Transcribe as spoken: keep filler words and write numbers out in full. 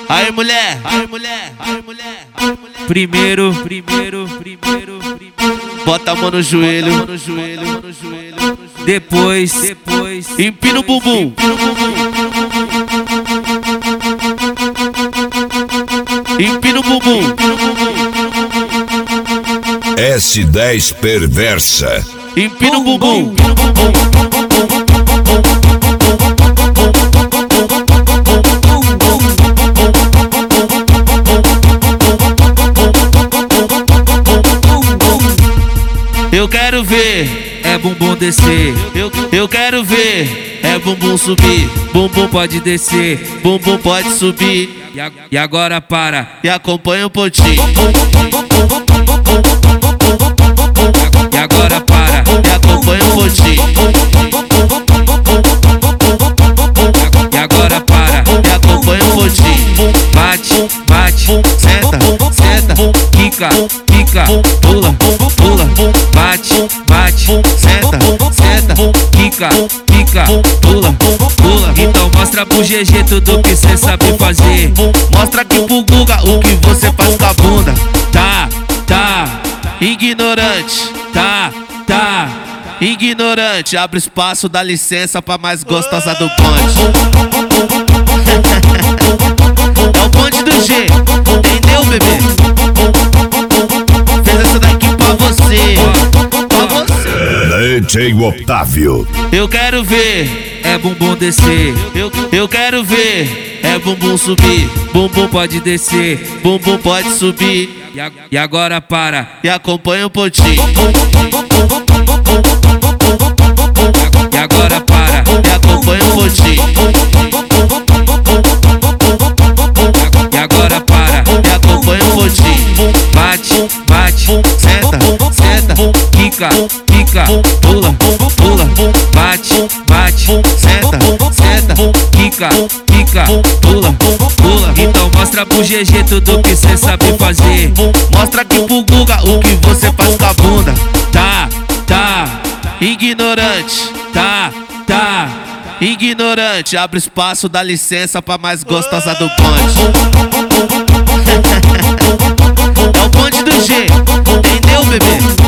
Aí mulher, aí mulher, aí mulher, aí mulher. Primeiro, primeiro, primeiro, primeiro. Bota a mão no joelho, mão no joelho, mão no joelho. Depois, depois. Empina o bumbum. Empina o bumbum. S dez perversa. Empina o bumbum. Eu quero ver, É bumbum descer, eu, eu quero ver, é bumbum subir, bumbum pode descer. bumbum pode subir, E, a- e agora para. e acompanha o pontinho, E agora para. e acompanha o pontinho, E agora para. e acompanha o pontinho, Bate, bate, senta, senta, quica, quica, pula, pula. Bate, bate, senta, senta, quica, quica, pula, pula. Então mostra pro G G tudo que cê sabe fazer. mostra aqui pro Guga o que você faz com a bunda, Tá, tá, ignorante, tá, tá. ignorante, abre espaço, dá licença pra mais gostosa do bonde. É o bonde do G, entendeu, bebê? Fez essa daqui pra você, pra você. D J Otávio. Eu quero ver, É bumbum descer, eu, eu quero ver, é bumbum subir, bumbum pode descer. bumbum pode subir, E, a- e agora para. e acompanha o pontinho, E agora para. e acompanha o pontinho, E agora para. e acompanha o pontinho, Bate, bate, senta, senta, quica, quica, pula, pula. Bate, bate, senta, senta, quica, quica, pula, pula. Então mostra pro G G tudo que cê sabe fazer. mostra aqui pro Guga o que você faz com a bunda, Tá, tá, ignorante, tá, tá. ignorante, abre espaço, dá licença pra mais gostosa do bonde. É o bonde do G, entendeu, bebê?